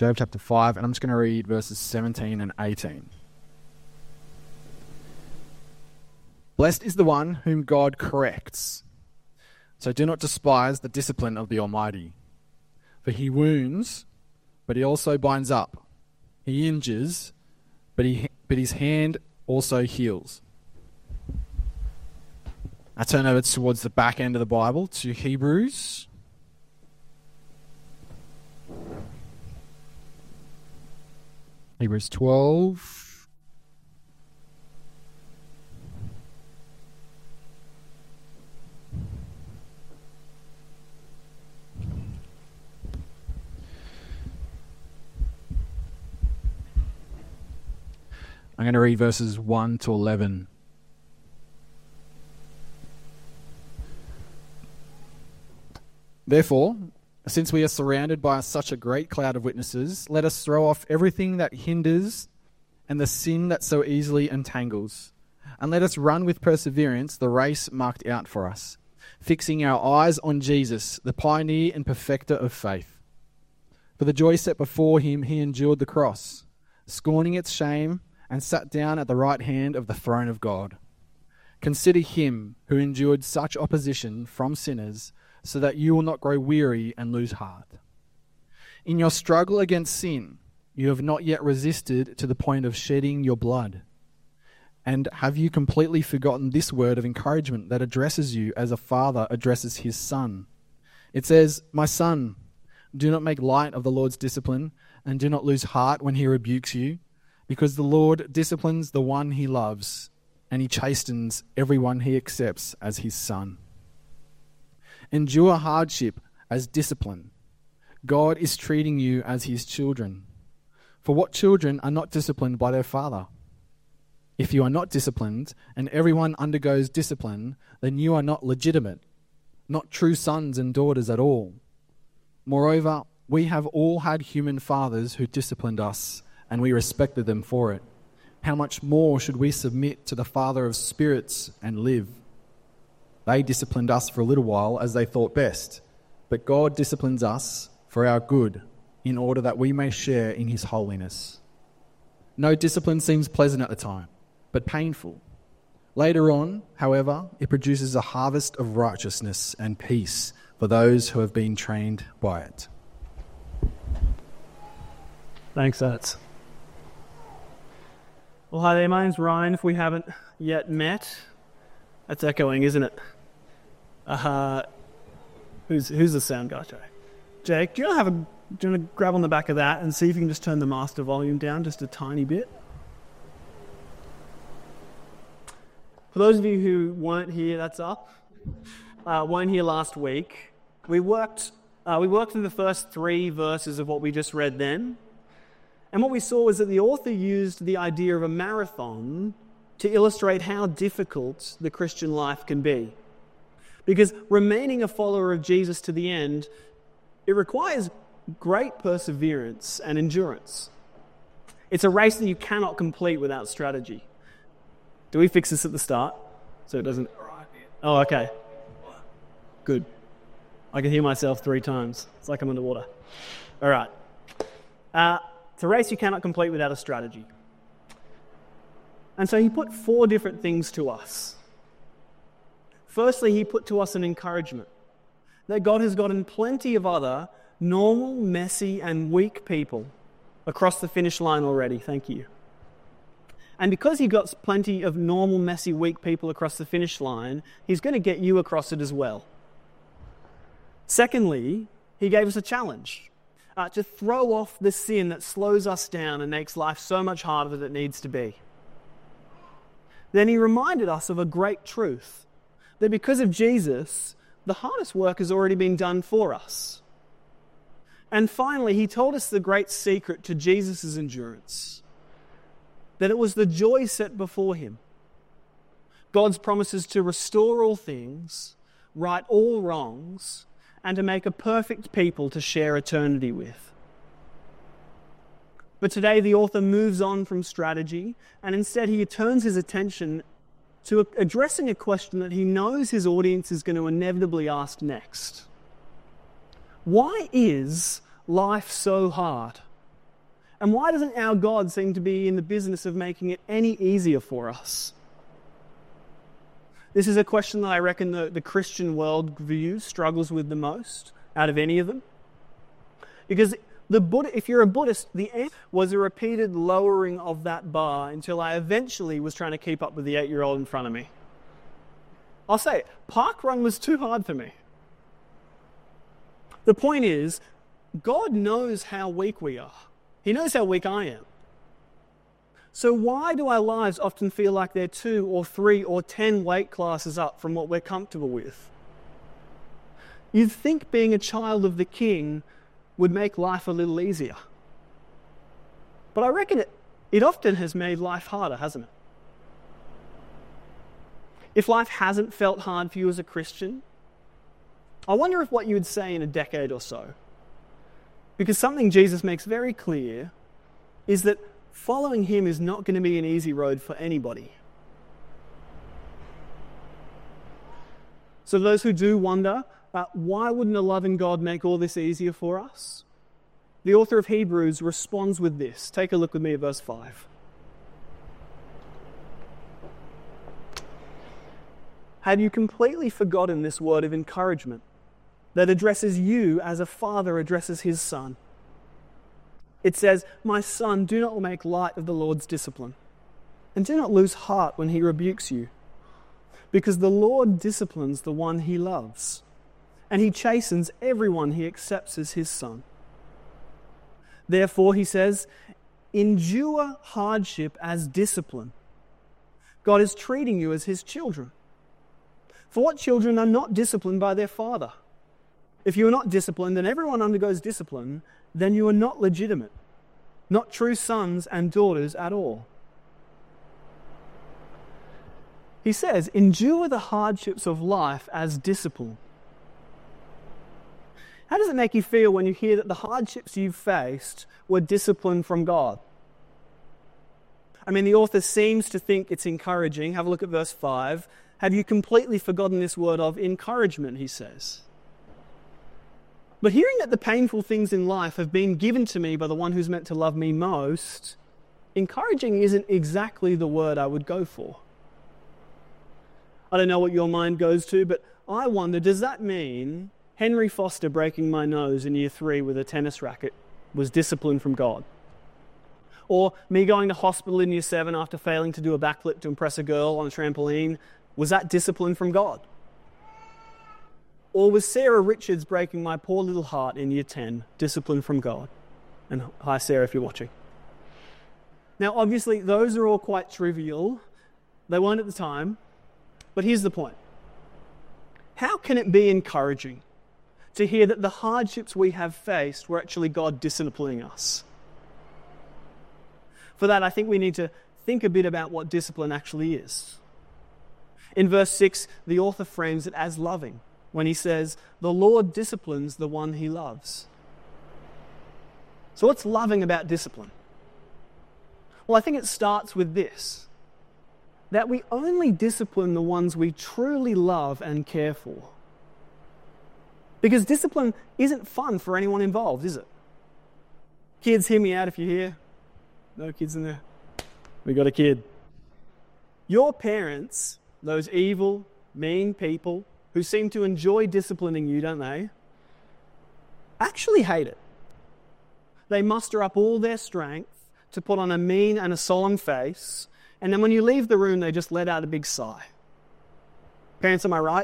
Job chapter 5, and I'm just going to read verses 17 and 18. Blessed is the one whom God corrects. So do not despise the discipline of the Almighty. For he wounds, but he also binds up. He injures, but his hand also heals. I turn over towards the back end of the Bible to Hebrews. Hebrews 12. I'm going to read verses 1 to 11. Therefore, since we are surrounded by such a great cloud of witnesses, let us throw off everything that hinders and the sin that so easily entangles, and let us run with perseverance the race marked out for us, fixing our eyes on Jesus, the pioneer and perfecter of faith. For the joy set before him, he endured the cross, scorning its shame, and sat down at the right hand of the throne of God. Consider him who endured such opposition from sinners, so that you will not grow weary and lose heart. In your struggle against sin, you have not yet resisted to the point of shedding your blood. And have you completely forgotten this word of encouragement that addresses you as a father addresses his son? It says, "My son, do not make light of the Lord's discipline, and do not lose heart when he rebukes you, because the Lord disciplines the one he loves, and he chastens everyone he accepts as his son." Endure hardship as discipline. God is treating you as his children. For what children are not disciplined by their father? If you are not disciplined, and everyone undergoes discipline, then you are not legitimate, not true sons and daughters at all. Moreover, we have all had human fathers who disciplined us, and we respected them for it. How much more should we submit to the Father of spirits and live? They disciplined us for a little while as they thought best, but God disciplines us for our good, in order that we may share in his holiness. No discipline seems pleasant at the time, but painful. Later on, however, it produces a harvest of righteousness and peace for those who have been trained by it. Thanks, Ats. Well, hi there, my name's Ryan, if we haven't yet met. That's echoing, isn't it? Who's the sound guy, Jake? Jake, do you want to grab on the back of that and see if you can just turn the master volume down just a tiny bit? For those of you who weren't here, that's up. Weren't here last week. We worked through the first 3 verses of what we just read then. And what we saw was that the author used the idea of a marathon to illustrate how difficult the Christian life can be. Because remaining a follower of Jesus to the end, it requires great perseverance and endurance. It's a race that you cannot complete without strategy. Do we fix this at the start so it doesn't... Oh, okay. Good. I can hear myself 3 times. It's like I'm underwater. All right. It's a race you cannot complete without a strategy. And so he put 4 different things to us. Firstly, he put to us an encouragement that God has gotten plenty of other normal, messy, and weak people across the finish line already. Thank you. And because he got plenty of normal, messy, weak people across the finish line, he's going to get you across it as well. Secondly, he gave us a challenge to throw off the sin that slows us down and makes life so much harder than it needs to be. Then he reminded us of a great truth, that because of Jesus, the hardest work has already been done for us. And finally, he told us the great secret to Jesus' endurance, that it was the joy set before him. God's promises to restore all things, right all wrongs, and to make a perfect people to share eternity with. But today the author moves on from strategy, and instead he turns his attention to addressing a question that he knows his audience is going to inevitably ask next. Why is life so hard? And why doesn't our God seem to be in the business of making it any easier for us? This is a question that I reckon the Christian worldview struggles with the most out of any of them. Because if you're a Buddhist, the answer was a repeated lowering of that bar until I eventually was trying to keep up with the 8-year-old in front of me. I'll say it, parkrun was too hard for me. The point is, God knows how weak we are. He knows how weak I am. So why do our lives often feel like they're 2 or 3 or 10 weight classes up from what we're comfortable with? You'd think being a child of the King would make life a little easier. But I reckon it often has made life harder, hasn't it? If life hasn't felt hard for you as a Christian, I wonder what you would say in a decade or so. Because something Jesus makes very clear is that following him is not going to be an easy road for anybody. So those who do wonder, why wouldn't a loving God make all this easier for us? The author of Hebrews responds with this. Take a look with me at verse 5. Have you completely forgotten this word of encouragement that addresses you as a father addresses his son? It says, "My son, do not make light of the Lord's discipline, and do not lose heart when he rebukes you, because the Lord disciplines the one he loves, and he chastens everyone he accepts as his son. Therefore," he says, "endure hardship as discipline." God is treating you as his children. For what children are not disciplined by their father? If you are not disciplined, and everyone undergoes discipline, then you are not legitimate, not true sons and daughters at all. He says, endure the hardships of life as discipline. How does it make you feel when you hear that the hardships you've faced were discipline from God? I mean, the author seems to think it's encouraging. Have a look at verse 5. Have you completely forgotten this word of encouragement, he says. But hearing that the painful things in life have been given to me by the one who's meant to love me most, encouraging isn't exactly the word I would go for. I don't know what your mind goes to, but I wonder, does that mean Henry Foster breaking my nose in year 3 with a tennis racket was discipline from God? Or me going to hospital in year 7 after failing to do a backflip to impress a girl on a trampoline, was that discipline from God? Or was Sarah Richards breaking my poor little heart in year 10 discipline from God? And hi Sarah if you're watching. Now obviously those are all quite trivial. They weren't at the time. But here's the point. How can it be encouraging to hear that the hardships we have faced were actually God disciplining us? For that, I think we need to think a bit about what discipline actually is. In verse 6, the author frames it as loving when he says, "The Lord disciplines the one he loves." So what's loving about discipline? Well, I think it starts with this, that we only discipline the ones we truly love and care for. Because discipline isn't fun for anyone involved, is it? Kids, hear me out if you're here. No kids in there? We got a kid. Your parents, those evil, mean people who seem to enjoy disciplining you, don't they? Actually hate it. They muster up all their strength to put on a mean and a solemn face, and then when you leave the room, they just let out a big sigh. Parents, am I right?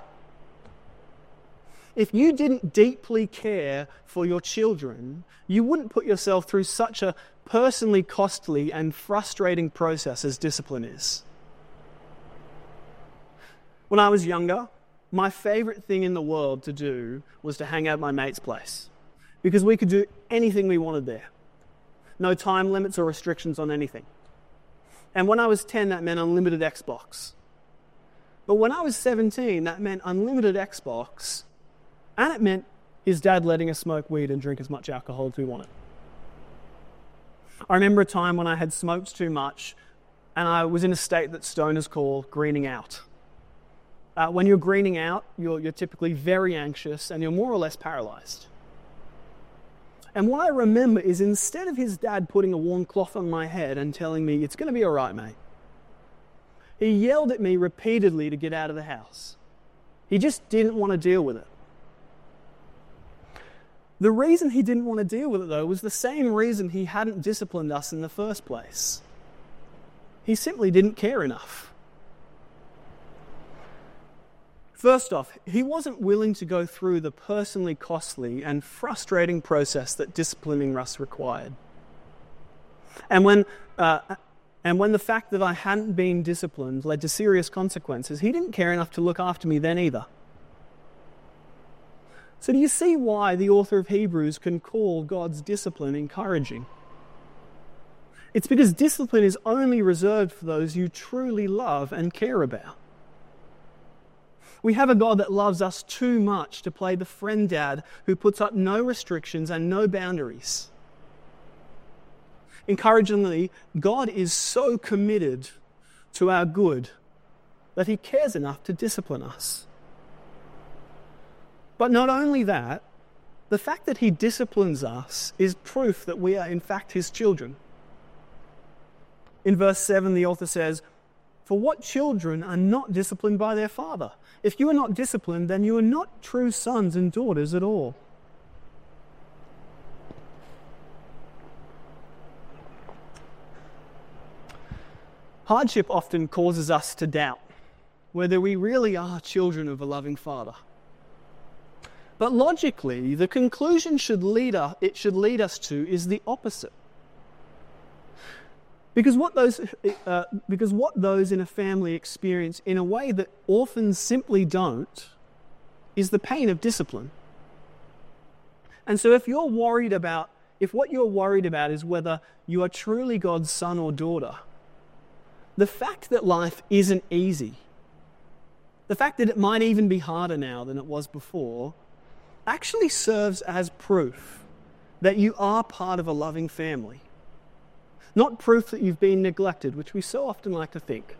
If you didn't deeply care for your children, you wouldn't put yourself through such a personally costly and frustrating process as discipline is. When I was younger, my favourite thing in the world to do was to hang out at my mate's place, because we could do anything we wanted there. No time limits or restrictions on anything. And when I was 10, that meant unlimited Xbox. But when I was 17, that meant unlimited Xbox, and it meant his dad letting us smoke weed and drink as much alcohol as we wanted. I remember a time when I had smoked too much, and I was in a state that stoners call greening out. When you're greening out, you're typically very anxious and you're more or less paralyzed. And what I remember is instead of his dad putting a warm cloth on my head and telling me, it's going to be all right, mate, he yelled at me repeatedly to get out of the house. He just didn't want to deal with it. The reason he didn't want to deal with it, though, was the same reason he hadn't disciplined us in the first place. He simply didn't care enough. First off, he wasn't willing to go through the personally costly and frustrating process that disciplining Russ required. And when the fact that I hadn't been disciplined led to serious consequences, he didn't care enough to look after me then either. So do you see why the author of Hebrews can call God's discipline encouraging? It's because discipline is only reserved for those you truly love and care about. We have a God that loves us too much to play the friend dad who puts up no restrictions and no boundaries. Encouragingly, God is so committed to our good that he cares enough to discipline us. But not only that, the fact that he disciplines us is proof that we are in fact his children. In verse 7, the author says, "For what children are not disciplined by their father? If you are not disciplined, then you are not true sons and daughters at all." Hardship often causes us to doubt whether we really are children of a loving father. But logically, the conclusion it should lead us to is the opposite. Because what those in a family experience in a way that orphans simply don't is the pain of discipline. And so if what you're worried about is whether you are truly God's son or daughter, the fact that life isn't easy, the fact that it might even be harder now than it was before, actually serves as proof that you are part of a loving family. Not proof that you've been neglected, which we so often like to think.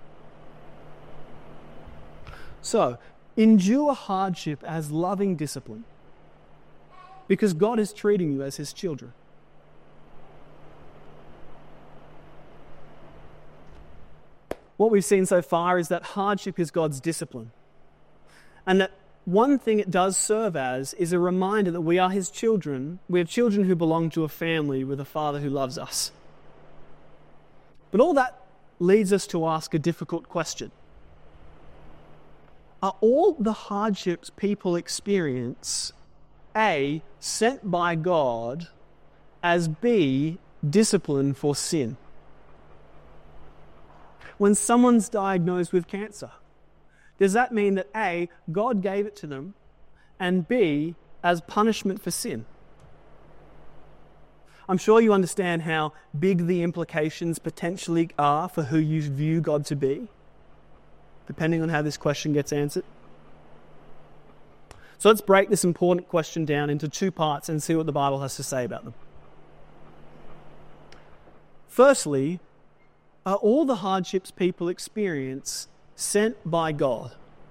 So, endure hardship as loving discipline, because God is treating you as his children. What we've seen so far is that hardship is God's discipline, and that one thing it does serve as is a reminder that we are his children. We are children who belong to a family with a father who loves us. But all that leads us to ask a difficult question. Are all the hardships people experience, A, sent by God, as B, discipline for sin? When someone's diagnosed with cancer, does that mean that A, God gave it to them, and B, as punishment for sin? I'm sure you understand how big the implications potentially are for who you view God to be, depending on how this question gets answered. So let's break this important question down into two parts and see what the Bible has to say about them. Firstly, are all the hardships people experience sent by God?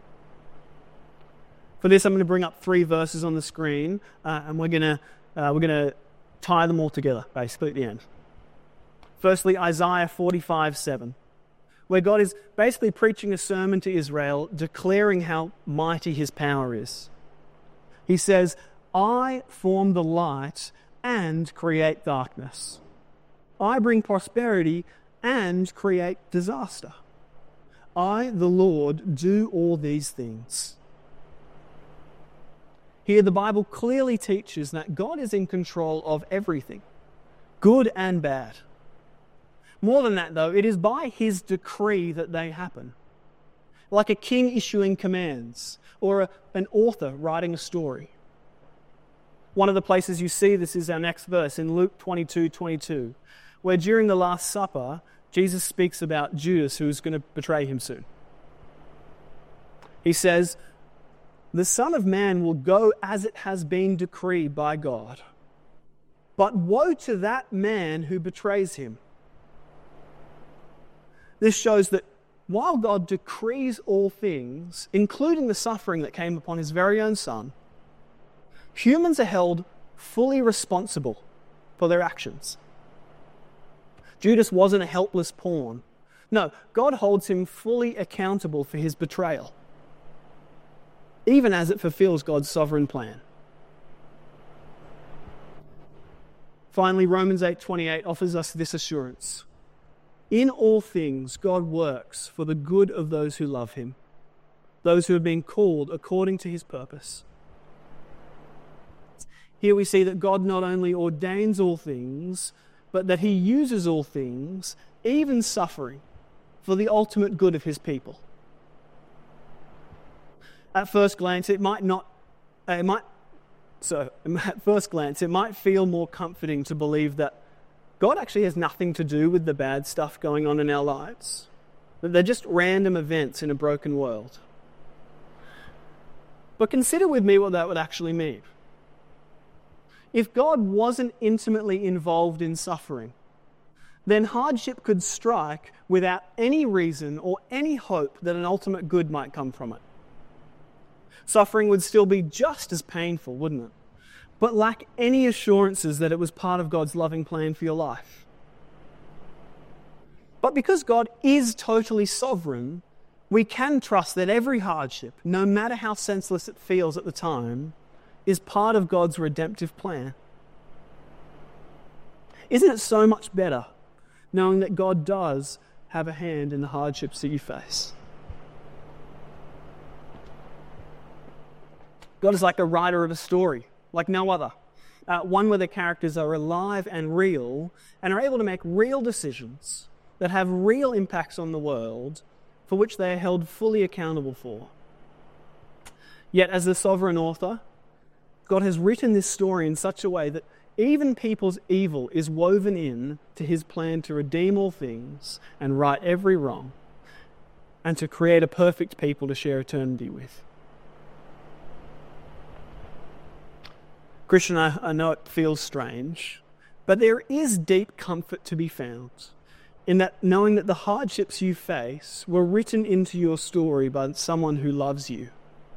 For this, I'm going to bring up 3 verses on the screen, and we're going to tie them all together, basically, at the end. Firstly, Isaiah 45:7, where God is basically preaching a sermon to Israel, declaring how mighty his power is. He says, "I form the light and create darkness. I bring prosperity and create disaster. I, the Lord, do all these things." Here, the Bible clearly teaches that God is in control of everything, good and bad. More than that, though, it is by his decree that they happen. Like a king issuing commands, or an author writing a story. One of the places you see this is our next verse in Luke 22:22, where during the Last Supper, Jesus speaks about Judas, who is going to betray him soon. He says, "The Son of Man will go as it has been decreed by God. But woe to that man who betrays him." This shows that while God decrees all things, including the suffering that came upon his very own Son, humans are held fully responsible for their actions. Judas wasn't a helpless pawn. No, God holds him fully accountable for his betrayal, even as it fulfills God's sovereign plan. Finally, Romans 8:28 offers us this assurance. In all things, God works for the good of those who love him, those who have been called according to his purpose. Here we see that God not only ordains all things, but that he uses all things, even suffering, for the ultimate good of his people. At first glance, it might feel more comforting to believe that God actually has nothing to do with the bad stuff going on in our lives, that they're just random events in a broken world. But consider with me what that would actually mean. If God wasn't intimately involved in suffering, then hardship could strike without any reason or any hope that an ultimate good might come from it. Suffering would still be just as painful, wouldn't it? But lack any assurances that it was part of God's loving plan for your life. But because God is totally sovereign, we can trust that every hardship, no matter how senseless it feels at the time, is part of God's redemptive plan. Isn't it so much better knowing that God does have a hand in the hardships that you face? God is like a writer of a story, like no other. One where the characters are alive and real and are able to make real decisions that have real impacts on the world for which they are held fully accountable for. Yet as the sovereign author, God has written this story in such a way that even people's evil is woven in to his plan to redeem all things and right every wrong and to create a perfect people to share eternity with. Christian, I know it feels strange, but there is deep comfort to be found in that knowing that the hardships you face were written into your story by someone who loves you.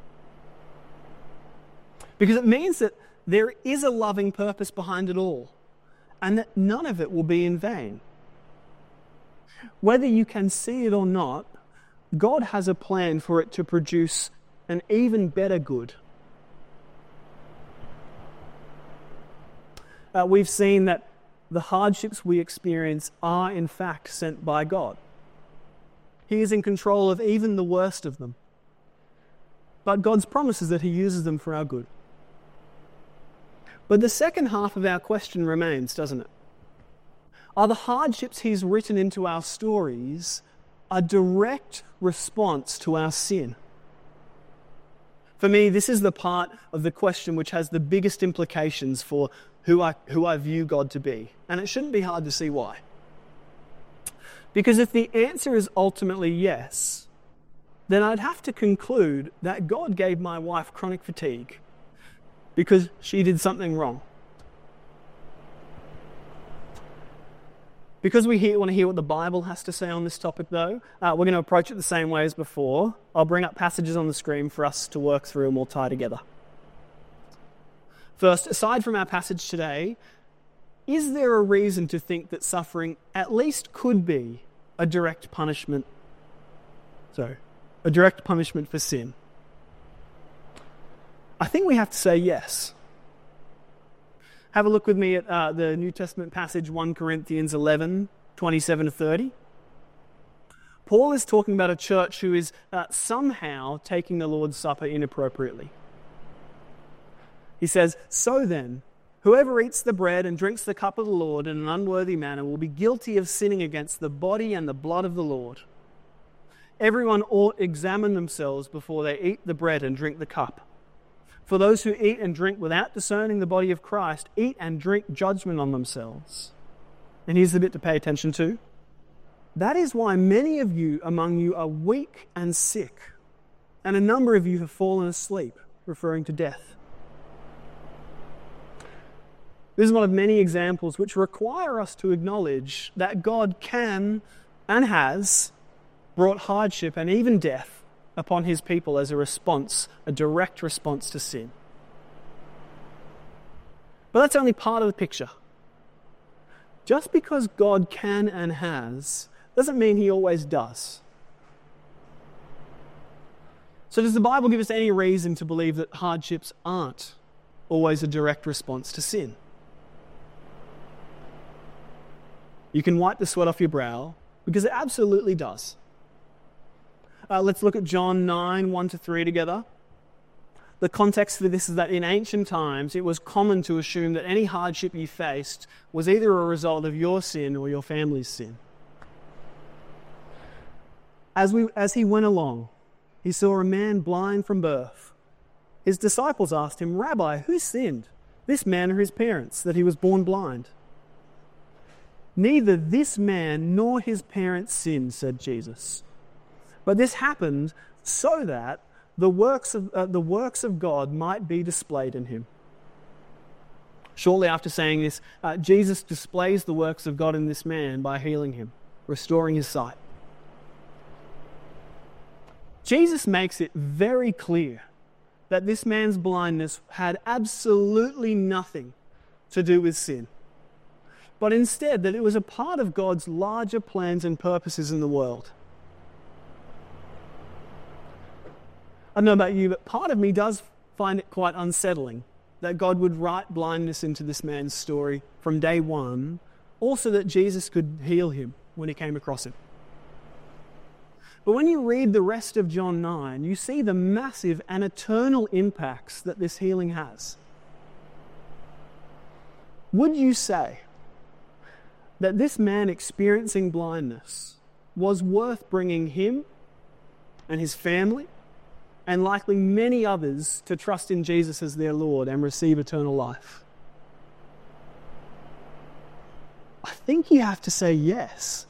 Because it means that there is a loving purpose behind it all, and that none of it will be in vain. Whether you can see it or not, God has a plan for it to produce an even better good. We've seen that the hardships we experience are in fact sent by God. He is in control of even the worst of them. But God's promise is that he uses them for our good. But the second half of our question remains, doesn't it? Are the hardships he's written into our stories a direct response to our sin? For me, this is the part of the question which has the biggest implications for who I view God to be. And it shouldn't be hard to see why. Because if the answer is ultimately yes, then I'd have to conclude that God gave my wife chronic fatigue because she did something wrong. Because we want to hear what the Bible has to say on this topic, though, we're going to approach it the same way as before. I'll bring up passages on the screen for us to work through and we'll tie together. First, aside from our passage today, is there a reason to think that suffering at least could be a direct punishment? A direct punishment for sin? I think we have to say yes. Have a look with me at the New Testament passage 1 Corinthians 11, 27 to 30. Paul is talking about a church who is somehow taking the Lord's Supper inappropriately. He says, "So then, whoever eats the bread and drinks the cup of the Lord in an unworthy manner will be guilty of sinning against the body and the blood of the Lord. Everyone ought examine themselves before they eat the bread and drink the cup. For those who eat and drink without discerning the body of Christ eat and drink judgment on themselves." And here's the bit to pay attention to. "That is why many of you among you are weak and sick, and a number of you have fallen asleep," referring to death. This is one of many examples which require us to acknowledge that God can and has brought hardship and even death upon his people as a response, a direct response to sin. But that's only part of the picture. just because God can and has doesn't mean he always does. So does the Bible give us any reason to believe that hardships aren't always a direct response to sin? You can wipe the sweat off your brow, because it absolutely does. Let's look at John 9, 1-3 together. The context for this is that in ancient times, it was common to assume that any hardship you faced was either a result of your sin or your family's sin. As he went along, he saw a man blind from birth. His disciples asked him, "Rabbi, who sinned, this man or his parents, that he was born blind?" "Neither this man nor his parents sinned," said Jesus. "But this happened so that the works of God might be displayed in him." Shortly after saying this, Jesus displays the works of God in this man by healing him, restoring his sight. Jesus makes it very clear that this man's blindness had absolutely nothing to do with sin, but instead that it was a part of God's larger plans and purposes in the world. I don't know about you, but part of me does find it quite unsettling that God would write blindness into this man's story from day one, also that Jesus could heal him when he came across him. But when you read the rest of John 9, you see the massive and eternal impacts that this healing has. Would you say that this man experiencing blindness was worth bringing him and his family, and likely many others, to trust in Jesus as their Lord and receive eternal life? I think you have to say yes.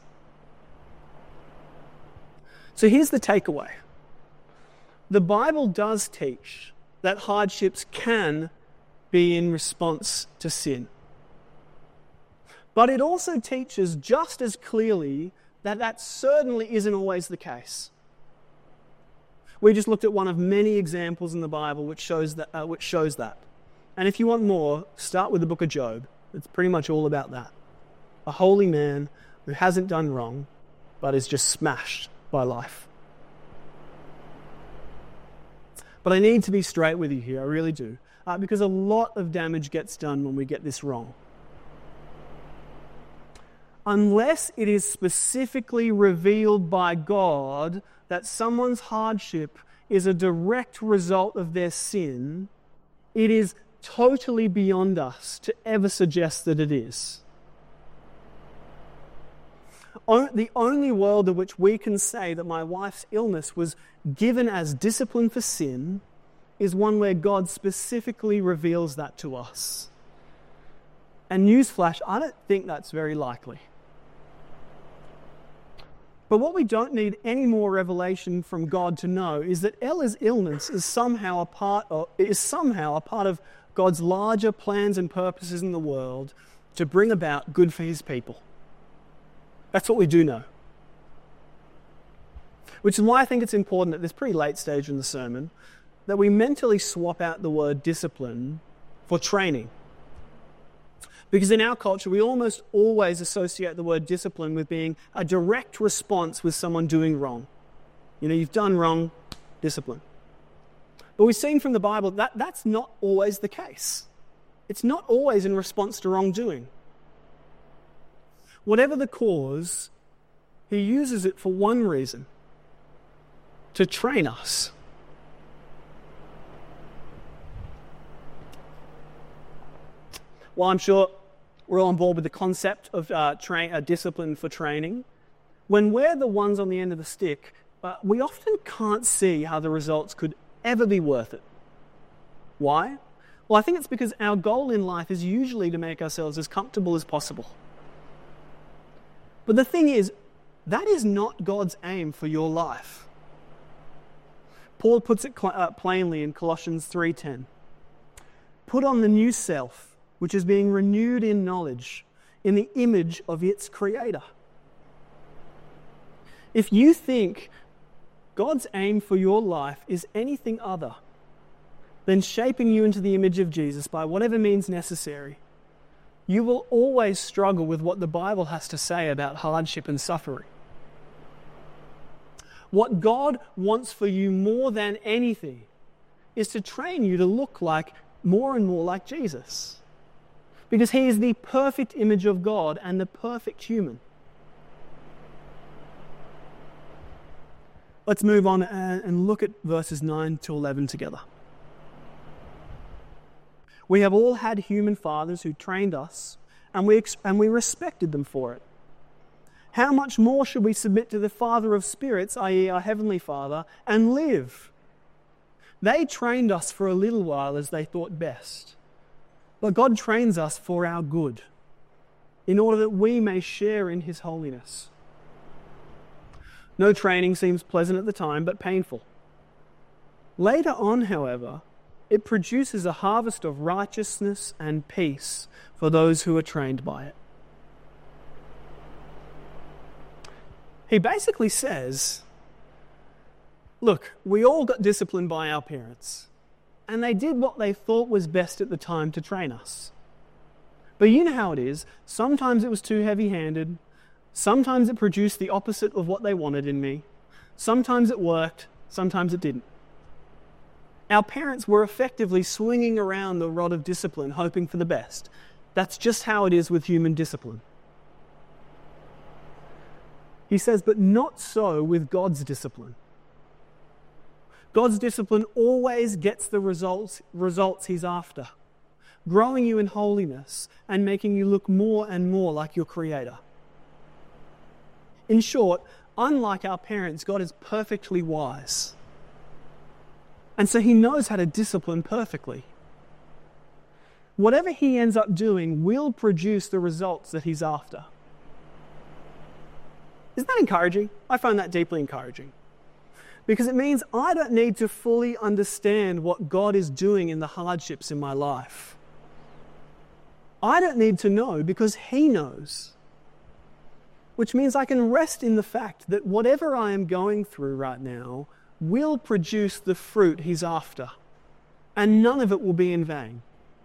So here's the takeaway. The Bible does teach that hardships can be in response to sin. But it also teaches just as clearly that that certainly isn't always the case. We just looked at one of many examples in the Bible which shows that. And if you want more, start with the book of Job. It's pretty much all about that. A holy man who hasn't done wrong, but is just smashed by life. But I need to be straight with you here, I really do, because a lot of damage gets done when we get this wrong. Unless it is specifically revealed by God that someone's hardship is a direct result of their sin, it is totally beyond us to ever suggest that it is. The only world in which we can say that my wife's illness was given as discipline for sin is one where God specifically reveals that to us. And newsflash, I don't think that's very likely. But what we don't need any more revelation from God to know is that Ella's illness is somehow a part of God's larger plans and purposes in the world to bring about good for his people. That's what we do know. Which is why I think it's important at this pretty late stage in the sermon that we mentally swap out the word discipline for training. Because in our culture, we almost always associate the word discipline with being a direct response with someone doing wrong. You've done wrong, discipline. But we've seen from the Bible that that's not always the case. It's not always in response to wrongdoing. Whatever the cause, he uses it for one reason: to train us. While I'm sure we're all on board with the concept of discipline for training, when we're the ones on the end of the stick, we often can't see how the results could ever be worth it. Why? Well, I think it's because our goal in life is usually to make ourselves as comfortable as possible. But the thing is, that is not God's aim for your life. Paul puts it plainly in Colossians 3:10. Put on the new self, which is being renewed in knowledge, in the image of its creator. If you think God's aim for your life is anything other than shaping you into the image of Jesus by whatever means necessary, you will always struggle with what the Bible has to say about hardship and suffering. What God wants for you more than anything is to train you to look like more and more like Jesus. Because he is the perfect image of God and the perfect human. Let's move on and look at verses 9 to 11 together. We have all had human fathers who trained us, and we respected them for it. How much more should we submit to the Father of spirits, i.e. our Heavenly Father, and live? They trained us for a little while as they thought best. But God trains us for our good, in order that we may share in his holiness. No training seems pleasant at the time, but painful. Later on, however, it produces a harvest of righteousness and peace for those who are trained by it. He basically says, look, we all got disciplined by our parents, and they did what they thought was best at the time to train us. But you know how it is. Sometimes it was too heavy-handed. Sometimes it produced the opposite of what they wanted in me. Sometimes it worked. Sometimes it didn't. Our parents were effectively swinging around the rod of discipline, hoping for the best. That's just how it is with human discipline. He says, but not so with God's discipline. God's discipline always gets the results he's after, growing you in holiness and making you look more and more like your Creator. In short, unlike our parents, God is perfectly wise. And so he knows how to discipline perfectly. Whatever he ends up doing will produce the results that he's after. Isn't that encouraging? I find that deeply encouraging. Because it means I don't need to fully understand what God is doing in the hardships in my life. I don't need to know because he knows. Which means I can rest in the fact that whatever I am going through right now will produce the fruit he's after. And none of it will be in vain.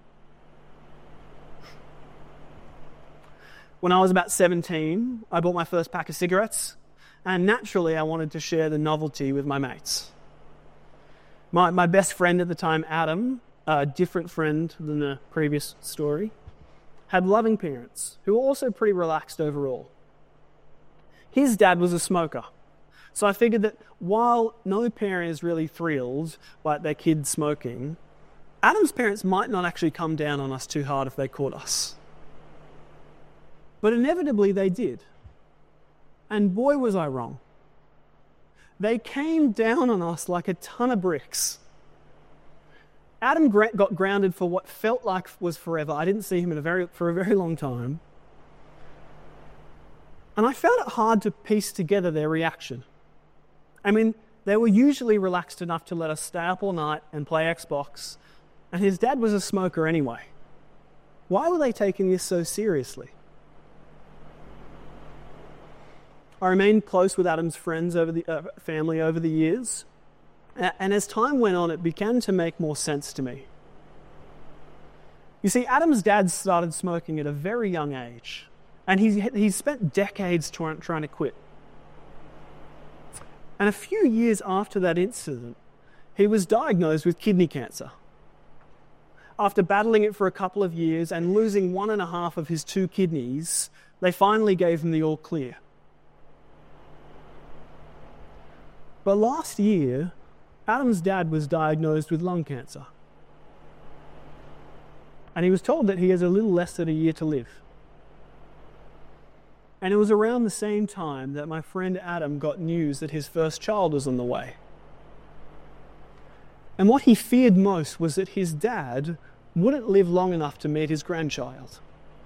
When I was about 17, I bought my first pack of cigarettes, and naturally I wanted to share the novelty with my mates. My best friend at the time, Adam, a different friend than the previous story, had loving parents who were also pretty relaxed overall. His dad was a smoker, so I figured that while no parent is really thrilled by their kid smoking, Adam's parents might not actually come down on us too hard if they caught us. But inevitably they did. And boy, was I wrong. They came down on us like a ton of bricks. Adam got grounded for what felt like was forever. I didn't see him for a very long time. And I found it hard to piece together their reaction. I mean, they were usually relaxed enough to let us stay up all night and play Xbox, and his dad was a smoker anyway. Why were they taking this so seriously? I remained close with Adam's friends family over the years, and as time went on, it began to make more sense to me. You see, Adam's dad started smoking at a very young age, and he spent decades trying to quit. And a few years after that incident, he was diagnosed with kidney cancer. After battling it for a couple of years and losing 1.5 of his 2 kidneys, they finally gave him the all clear. But last year, Adam's dad was diagnosed with lung cancer. And he was told that he has a little less than a year to live. And it was around the same time that my friend Adam got news that his first child was on the way. And what he feared most was that his dad wouldn't live long enough to meet his grandchild.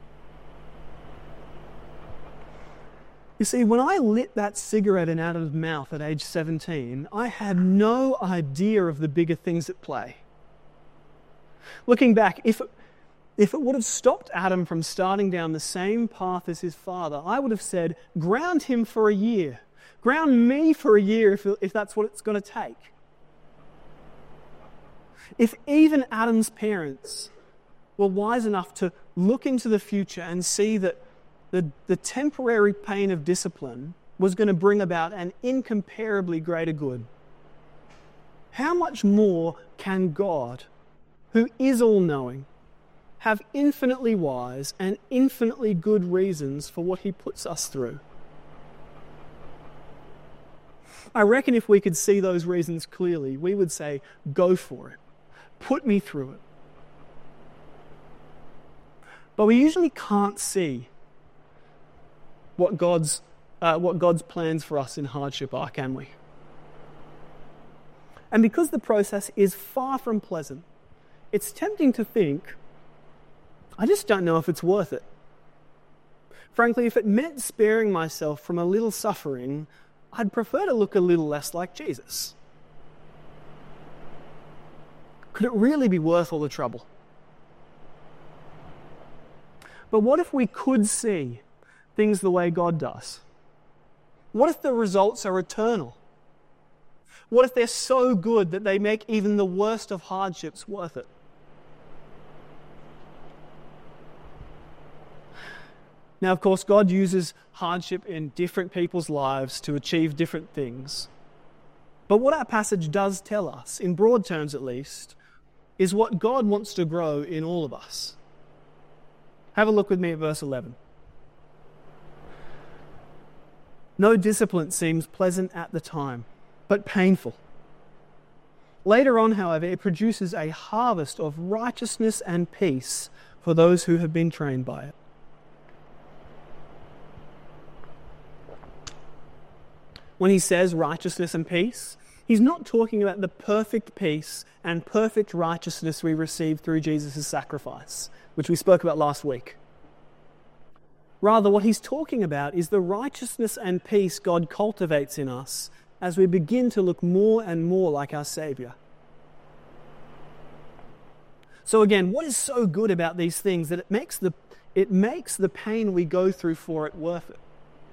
You see, when I lit that cigarette in Adam's mouth at age 17, I had no idea of the bigger things at play. Looking back, if it would have stopped Adam from starting down the same path as his father, I would have said, ground him for a year. Ground me for a year if that's what it's going to take. If even Adam's parents were wise enough to look into the future and see that the temporary pain of discipline was going to bring about an incomparably greater good, how much more can God, who is all-knowing, have infinitely wise and infinitely good reasons for what he puts us through? I reckon if we could see those reasons clearly, we would say, go for it. Put me through it. But we usually can't see what God's plans for us in hardship are, can we? And because the process is far from pleasant, it's tempting to think, I just don't know if it's worth it. Frankly, if it meant sparing myself from a little suffering, I'd prefer to look a little less like Jesus. Could it really be worth all the trouble? But what if we could see things the way God does? What if the results are eternal? What if they're so good that they make even the worst of hardships worth it? Now, of course, God uses hardship in different people's lives to achieve different things. But what our passage does tell us, in broad terms at least, is what God wants to grow in all of us. Have a look with me at verse 11. No discipline seems pleasant at the time, but painful. Later on, however, it produces a harvest of righteousness and peace for those who have been trained by it. When he says righteousness and peace, he's not talking about the perfect peace and perfect righteousness we receive through Jesus' sacrifice, which we spoke about last week. Rather, what he's talking about is the righteousness and peace God cultivates in us as we begin to look more and more like our Saviour. So again, what is so good about these things that it makes the pain we go through for it worth it?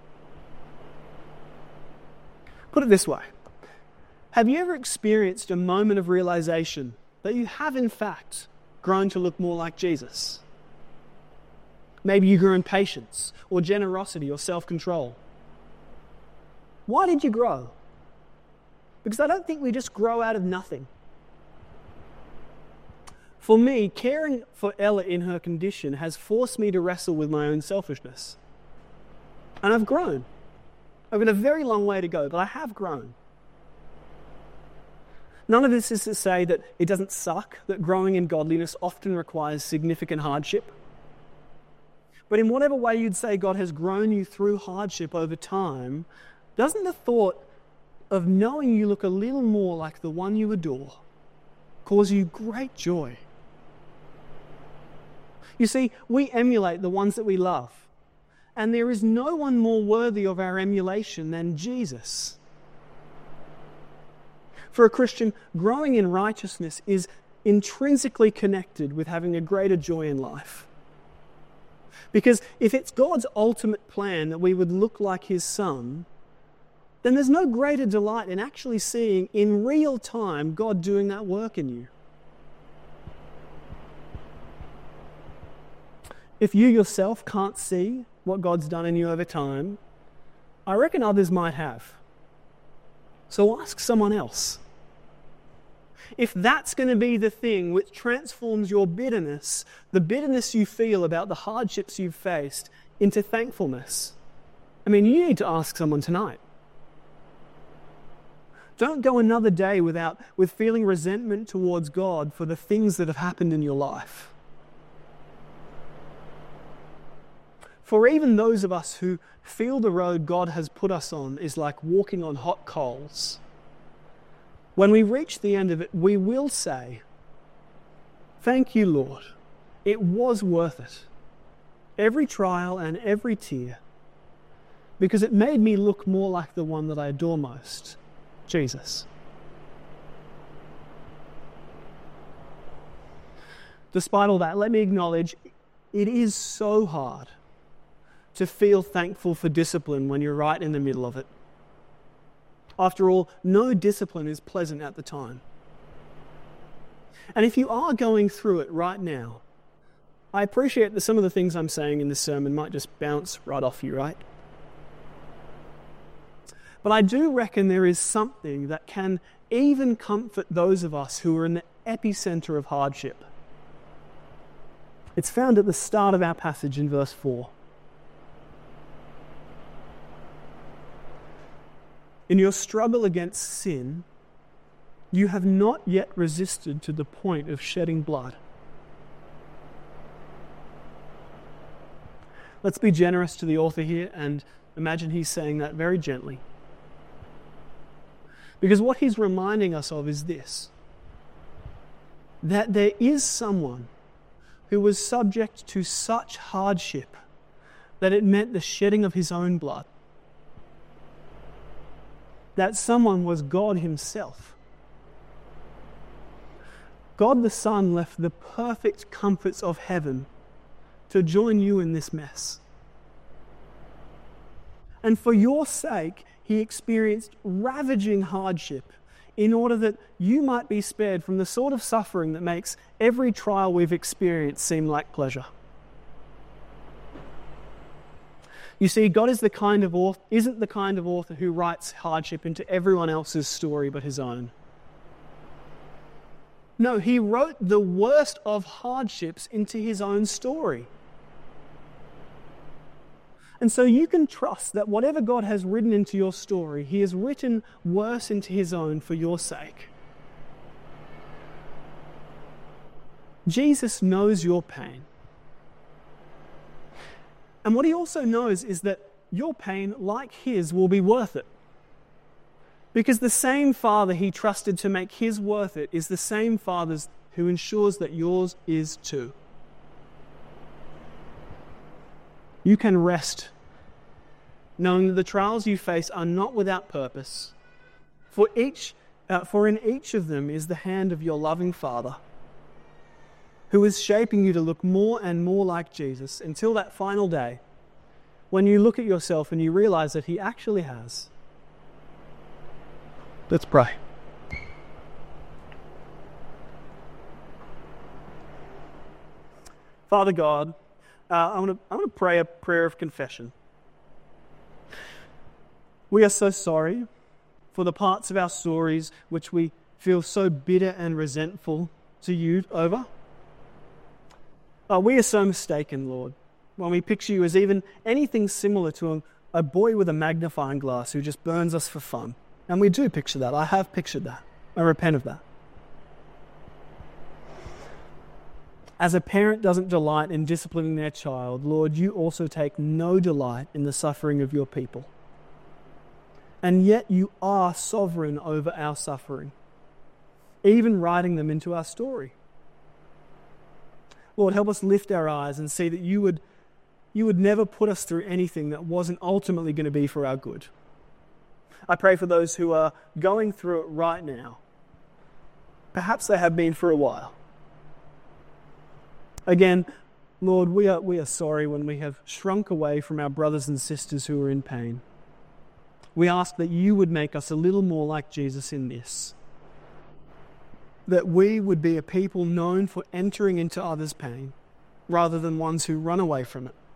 Put it this way. Have you ever experienced a moment of realization that you have in fact grown to look more like Jesus? Maybe you grew in patience or generosity or self-control. Why did you grow? Because I don't think we just grow out of nothing. For me, caring for Ella in her condition has forced me to wrestle with my own selfishness. And I've grown. I've got a very long way to go, but I have grown. None of this is to say that it doesn't suck, that growing in godliness often requires significant hardship. But in whatever way you'd say God has grown you through hardship over time, doesn't the thought of knowing you look a little more like the one you adore cause you great joy? You see, we emulate the ones that we love. And there is no one more worthy of our emulation than Jesus. For a Christian, growing in righteousness is intrinsically connected with having a greater joy in life. Because if it's God's ultimate plan that we would look like His Son, then there's no greater delight in actually seeing in real time God doing that work in you. If you yourself can't see what God's done in you over time, I reckon others might have. So ask someone else. If that's going to be the thing which transforms your bitterness, the bitterness you feel about the hardships you've faced, into thankfulness, I mean, you need to ask someone tonight. Don't go another day with feeling resentment towards God for the things that have happened in your life. For even those of us who feel the road God has put us on is like walking on hot coals, when we reach the end of it, we will say, "Thank you, Lord. It was worth it. Every trial and every tear, because it made me look more like the one that I adore most, Jesus." Despite all that, let me acknowledge it is so hard to feel thankful for discipline when you're right in the middle of it. After all, no discipline is pleasant at the time. And if you are going through it right now, I appreciate that some of the things I'm saying in this sermon might just bounce right off you, right? But I do reckon there is something that can even comfort those of us who are in the epicenter of hardship. It's found at the start of our passage in verse 4. In your struggle against sin, you have not yet resisted to the point of shedding blood. Let's be generous to the author here and imagine he's saying that very gently. Because what he's reminding us of is this: that there is someone who was subject to such hardship that it meant the shedding of his own blood. That someone was God himself. God the Son left the perfect comforts of heaven to join you in this mess. And for your sake, he experienced ravaging hardship in order that you might be spared from the sort of suffering that makes every trial we've experienced seem like pleasure. You see, God isn't the kind of author who writes hardship into everyone else's story but his own. No, he wrote the worst of hardships into his own story. And so you can trust that whatever God has written into your story, he has written worse into his own for your sake. Jesus knows your pain. And what he also knows is that your pain, like his, will be worth it. Because the same Father he trusted to make his worth it is the same Father who ensures that yours is too. You can rest knowing that the trials you face are not without purpose. For in each of them is the hand of your loving Father, who is shaping you to look more and more like Jesus until that final day when you look at yourself and you realize that he actually has. Let's pray. Father God, I want to pray a prayer of confession. We are so sorry for the parts of our stories which we feel so bitter and resentful to you over. We are so mistaken, Lord, when we picture you as even anything similar to a boy with a magnifying glass who just burns us for fun. And we do picture that. I have pictured that. I repent of that. As a parent doesn't delight in disciplining their child, Lord, you also take no delight in the suffering of your people. And yet you are sovereign over our suffering, even writing them into our story. Lord, help us lift our eyes and see that you would never put us through anything that wasn't ultimately going to be for our good. I pray for those who are going through it right now. Perhaps they have been for a while. Again, Lord, we are sorry when we have shrunk away from our brothers and sisters who are in pain. We ask that you would make us a little more like Jesus in this. That we would be a people known for entering into others' pain rather than ones who run away from it.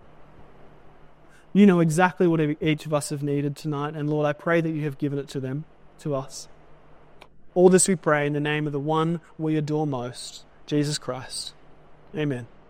You know exactly what each of us have needed tonight, and Lord, I pray that you have given it to us. All this we pray in the name of the one we adore most, Jesus Christ. Amen.